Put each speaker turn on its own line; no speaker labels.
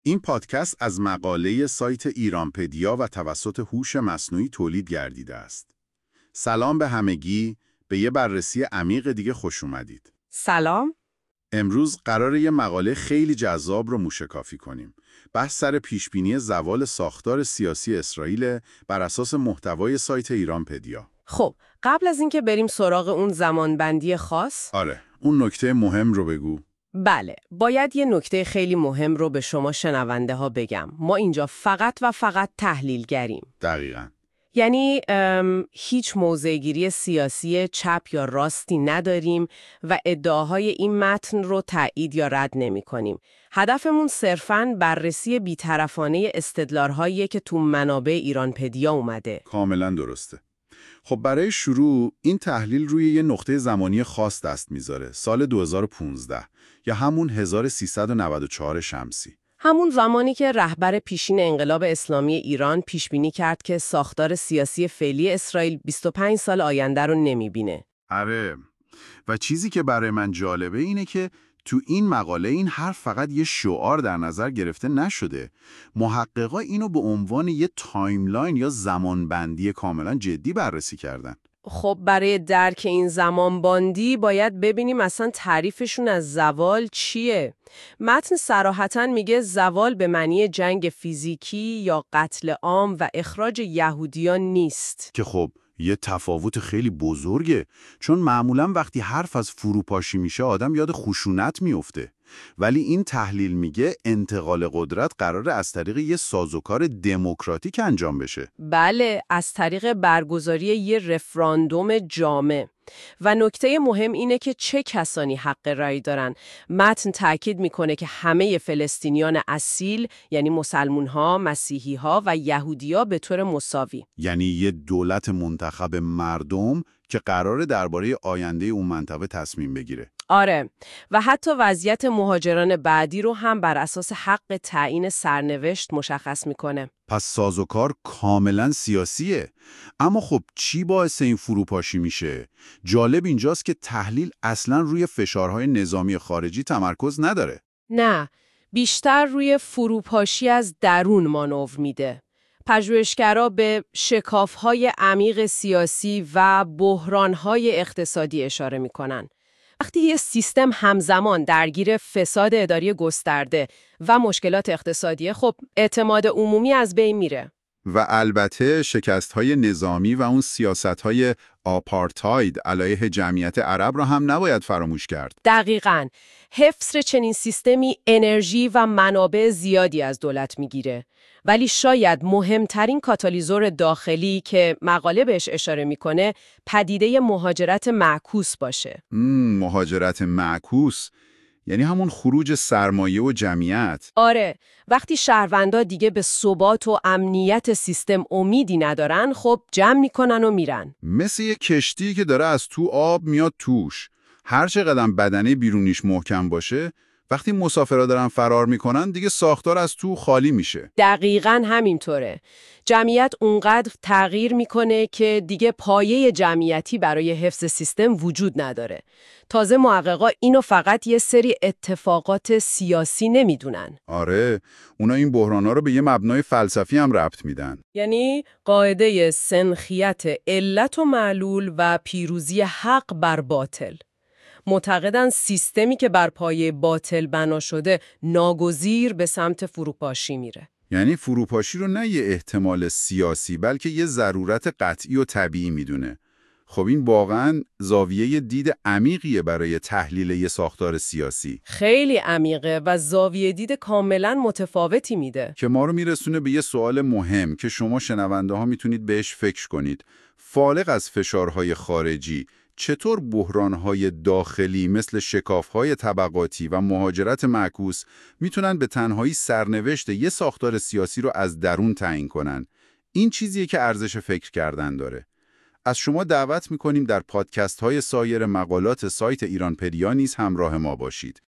این پادکست از مقاله سایت ایرانپدیا و توسط هوش مصنوعی تولید گردیده است. سلام به همگی، به یه بررسی عمیق دیگه خوش اومدید.
سلام.
امروز قراره یه مقاله خیلی جذاب رو موشکافی کنیم. بحث سر پیشبینی زوال ساختار سیاسی اسرائیل بر اساس محتوای سایت ایرانپدیا.
خب، قبل از اینکه بریم سراغ اون زمانبندی خاص،
آره، اون نکته مهم رو بگو.
بله، باید یه نکته خیلی مهم رو به شما شنونده ها بگم. ما اینجا فقط و فقط تحلیلگریم.
دقیقاً.
یعنی هیچ موضع‌گیری سیاسی چپ یا راستی نداریم و ادعاهای این متن رو تایید یا رد نمی کنیم. هدفمون صرفاً بررسی بی‌طرفانه استدلال‌هاییه که تو منابع ایرانپدیا اومده.
کاملاً درسته. خب برای شروع این تحلیل روی یه نقطه زمانی خاص دست میذاره، سال 2015 یا همون 1394 شمسی.
همون زمانی که رهبر پیشین انقلاب اسلامی ایران پیشبینی کرد که ساختار سیاسی فعلی اسرائیل 25 سال آینده رو نمیبینه.
آره، و چیزی که برای من جالبه اینه که تو این مقاله این حرف فقط یه شعار در نظر گرفته نشده. محققا اینو به عنوان یه تایملاین یا زمانبندی کاملا جدی بررسی کردن.
خب برای درک این زمانبندی باید ببینیم اصلا تعریفشون از زوال چیه. متن صراحتاً میگه زوال به معنی جنگ فیزیکی یا قتل عام و اخراج یهودیان نیست.
که خب یه تفاوت خیلی بزرگه، چون معمولاً وقتی حرف از فروپاشی میشه آدم یاد خشونت میفته. ولی این تحلیل میگه انتقال قدرت قراره از طریق یه سازوکار دموکراتیک انجام بشه.
بله، از طریق برگزاری یه رفراندوم جامع. و نکته مهم اینه که چه کسانی حق رأی دارن. متن تاکید میکنه که همه فلسطینیان اصیل، یعنی مسلمون‌ها، مسیحی‌ها و یهودی‌ها به طور مساوی.
یعنی یه دولت منتخب مردم که قراره درباره آینده اون منطقه تصمیم بگیره.
آره، و حتی وضعیت مهاجران بعدی رو هم بر اساس حق تعیین سرنوشت مشخص میکنه.
پس سازوکار کاملا سیاسیه. اما خب چی باعث این فروپاشی میشه؟ جالب اینجاست که تحلیل اصلا روی فشارهای نظامی خارجی تمرکز نداره.
نه، بیشتر روی فروپاشی از درون مانور میده. پژوهشگرا به شکاف‌های عمیق سیاسی و بحران‌های اقتصادی اشاره میکنن. وقتی یه سیستم همزمان درگیر فساد اداری گسترده و مشکلات اقتصادی، خب اعتماد عمومی از بین میره.
و البته شکست‌های نظامی و اون سیاست‌های آپارتاید علیه جمعیت عرب را هم نباید فراموش کرد.
دقیقاً. حفظ چنین سیستمی انرژی و منابع زیادی از دولت میگیره. ولی شاید مهمترین کاتالیزور داخلی که مقاله بهش اشاره میکنه پدیده مهاجرت معکوس باشه.
مهاجرت معکوس یعنی همون خروج سرمایه و جمعیت.
آره، وقتی شهروندا دیگه به ثبات و امنیت سیستم امیدی ندارن، خب جمع میکنن و میرن.
مثل یه کشتی که داره از تو آب میاد توش. هر چقدر بدنه بیرونیش محکم باشه، وقتی مسافرها دارن فرار میکنن دیگه ساختار از تو خالی میشه.
دقیقاً همینطوره. جمعیت اونقدر تغییر میکنه که دیگه پایه جمعیتی برای حفظ سیستم وجود نداره. تازه محققا اینو فقط یه سری اتفاقات سیاسی نمیدونن.
آره، اونا این بحرانا رو به یه مبنای فلسفی هم ربط میدن.
یعنی قاعده سنخیت علت و معلول و پیروزی حق بر باطل. معتقدن سیستمی که بر پایه باطل بنا شده ناگزیر به سمت فروپاشی میره.
یعنی فروپاشی رو نه یه احتمال سیاسی بلکه یه ضرورت قطعی و طبیعی میدونه. خب این واقعاً زاویه دید عمیقیه برای تحلیل یه ساختار سیاسی.
خیلی عمیقه و زاویه دید کاملا متفاوتی میده.
که ما رو میرسونه به یه سوال مهم که شما شنونده ها میتونید بهش فکر کنید. فارغ از فشارهای خارجی، چطور بحرانهای داخلی مثل شکافهای طبقاتی و مهاجرت معکوس میتونن به تنهایی سرنوشت یه ساختار سیاسی رو از درون تعیین کنن؟ این چیزیه که ارزش فکر کردن داره. از شما دعوت میکنیم در پادکست های سایر مقالات سایت ایرانپدیا نیز همراه ما باشید.